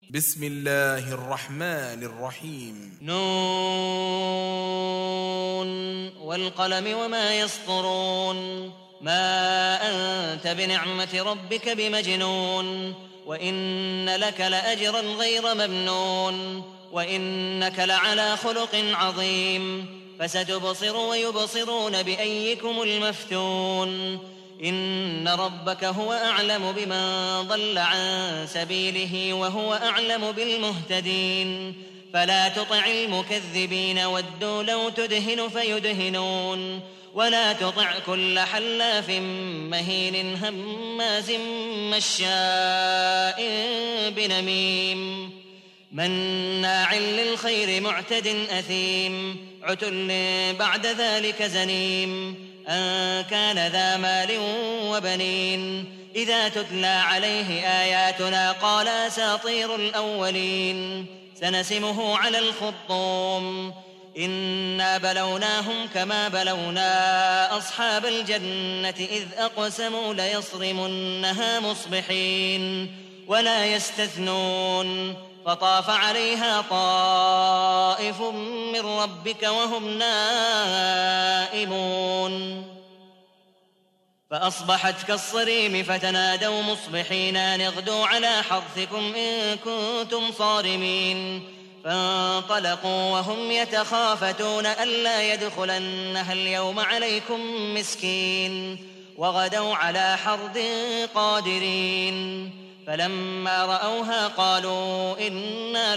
بسم الله الرحمن الرحيم. نون والقلم وما يسطرون. ما أنت بنعمة ربك بمجنون. وإن لك لأجرا غير ممنون. وإنك لعلى خلق عظيم. فستبصر ويبصرون بأيكم المفتون. إن ربك هو أعلم بمن ضل عن سبيله وهو أعلم بالمهتدين. فلا تطع المكذبين ودوا لو تدهن فيدهنون. ولا تطع كل حلاف مهين هماز مشاء بنميم مناع للخير معتد أثيم عتل بعد ذلك زنيم أن كان ذا مال وبنين. إذا تتلى عليه آياتنا قال أساطير الأولين. سنسمه على الخرطوم. إنا بلوناهم كما بلونا أصحاب الجنة إذ أقسموا ليصرمنها مصبحين ولا يستثنون. فطاف عليها طائف من ربك وهم نائمون فأصبحت كالصريم فتنادوا مصبحين أن اغدوا على حرثكم إن كنتم صارمين. فانطلقوا وهم يتخافتون ألا يدخلنها اليوم عليكم مسكين وغدوا على حرد قادرين. فلما رأوها قالوا إنا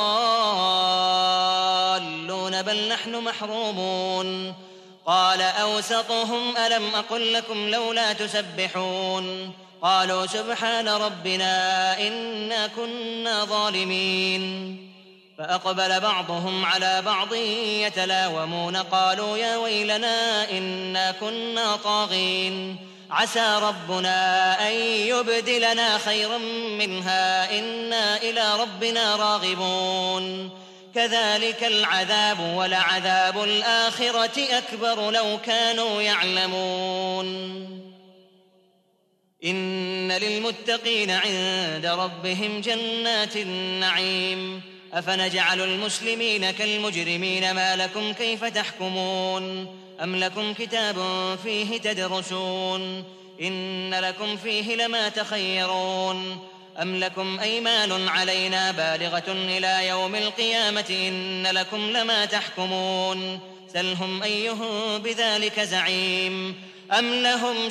لضالون بل نحن محرومون. قال أوسطهم ألم أقل لكم لولا تسبحون. قالوا سبحان ربنا إنا كنا ظالمين. فأقبل بعضهم على بعض يتلاومون قالوا يا ويلنا إنا كنا طاغين. عسى ربنا أن يبدلنا خيرا منها إنا إلى ربنا راغبون. كذلك العذاب ولعذاب الآخرة أكبر لو كانوا يعلمون. إن للمتقين عند ربهم جنات النعيم. أفنجعل المسلمين كالمجرمين ما لكم كيف تحكمون. أم لكم كتاب فيه تدرسون إن لكم فيه لما تخيرون. أم لكم أيمان علينا بالغة إلى يوم القيامة إن لكم لما تحكمون. سلهم أيهم بذلك زعيم. أم لهم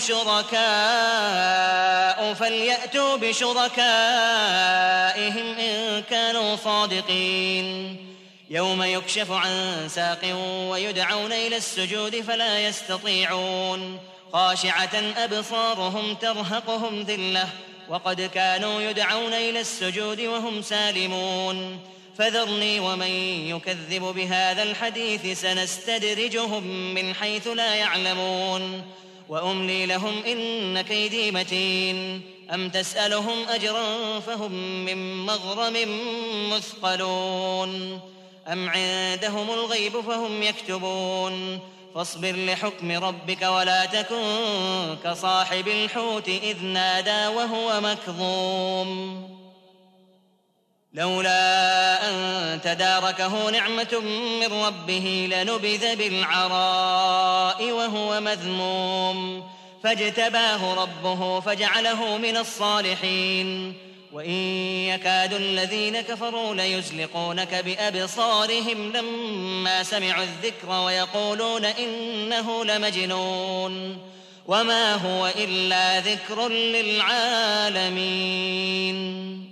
شركاء فليأتوا بشركائهم إن كانوا صادقين. يوم يكشف عن ساق ويدعون إلى السجود فلا يستطيعون. خاشعة أبصارهم ترهقهم ذلة وقد كانوا يدعون إلى السجود وهم سالمون. فذرني ومن يكذب بهذا الحديث سنستدرجهم من حيث لا يعلمون وأملي لهم إن كيدي متين. أم تسألهم أجرا فهم من مغرم مثقلون. أم عندهم الغيب فهم يكتبون. فاصبر لحكم ربك ولا تكن كصاحب الحوت إذ نادى وهو مكظوم لولا أن تداركه نعمة من ربه لنبذ بالعراء وهو مذموم فاجتباه ربه فجعله من الصالحين. وإن يكاد الذين كفروا ليزلقونك بأبصارهم لما سمعوا الذكر ويقولون إنه لمجنون وما هو إلا ذكر للعالمين.